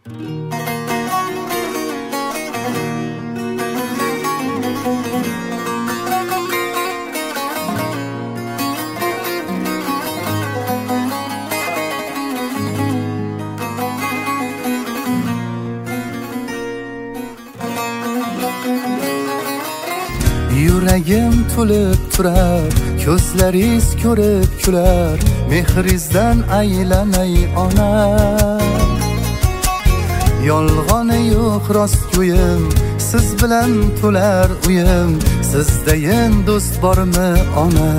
Yuragim to'lib turar, ko'zlaringiz ko'rib kular, mehringizdan aylanay ona. Yolg'oni yo'q rostgo'yim, siz bilan to'lar uyim, sizdayin do'st bormi ona?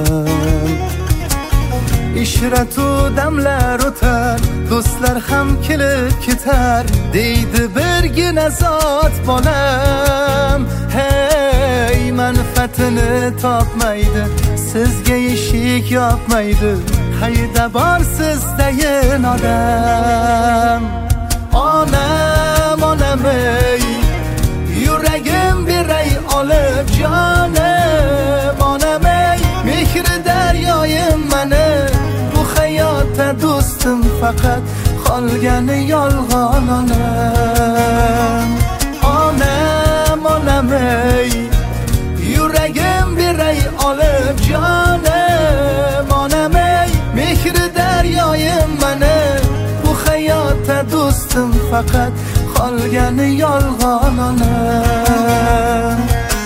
Ishratu damlar o'tar, do'stlar ham kelib ketar, deydi birgina zot bolam. Hey, manfaatini topmaydi, sizga eshik yopmaydi, qayda bor sizdayin odam. Onam, onam ey, yuragim beray olib jonim. Onam ey, mehri daryoyim mani, bu hayotda do'stim faqat qolgani yolg'on onam. Onam, onam ey, yuragim beray olib jonim. Onam ey, mehri daryoyim mani, bu hayotda do'stim faqat qolgani yolg'on onam.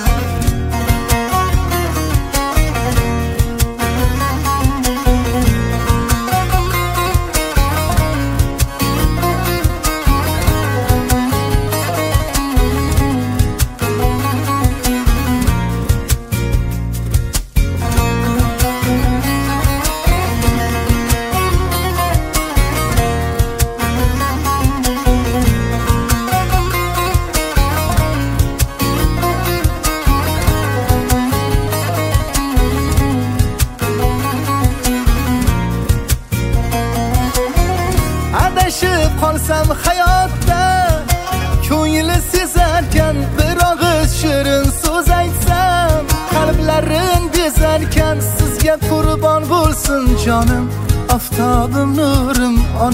Adashib qolsam hayotda, ko'ngli sezarkan, bir og'iz shirin so'z aytsam, qalblarim bezarkan, sizga qurbon bo'lsin jonim, oftobim nurim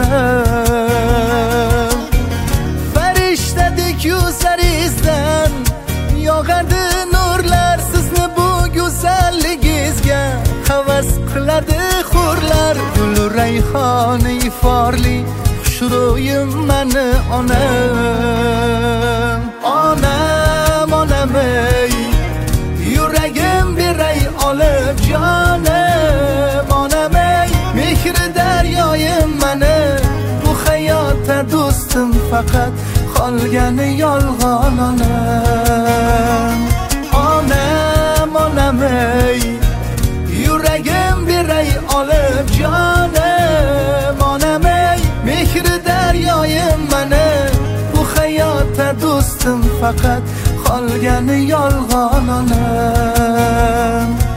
onam. Farishtadek yuzlaringizdan yog'adi nurlar, sizni bu go'zalligingizga havas qiladi hurlar. Gul rayhoni iforli xushro'yim mani onam. Onam, onam ey, yuragim beray olib jonim. Onam ey, mehri daryoyim mani, bu hayotda do'stim faqat qolgani yolg'on onam. Onam, onam ey, yuragim beray olib jonim. Onam ey, mehri daryoyim mani, bu hayotda do'stim faqat qolgani yolg'on onam.